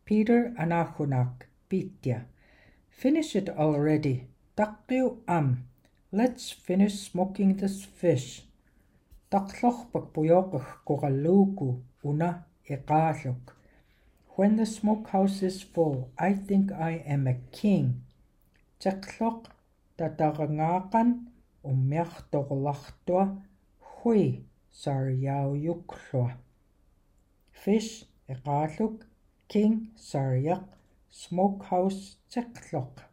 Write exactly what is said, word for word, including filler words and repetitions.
Peter anahunak, Pitya. Finish it already. Takyu am. Let's finish smoking this fish. Taklochpak puyokach kogaluku una iqaluk. When the smokehouse is full, I think I am a king. Tsekloch tatarangakan umiachtoglachtua hui saryauyuklua. Fish iqaluk, king saryak, smokehouse tsekloch.